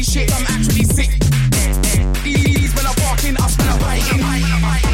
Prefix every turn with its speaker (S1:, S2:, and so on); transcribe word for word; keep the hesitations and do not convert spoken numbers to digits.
S1: shit, I'm actually sick. These when I'm walking, I smell a biting.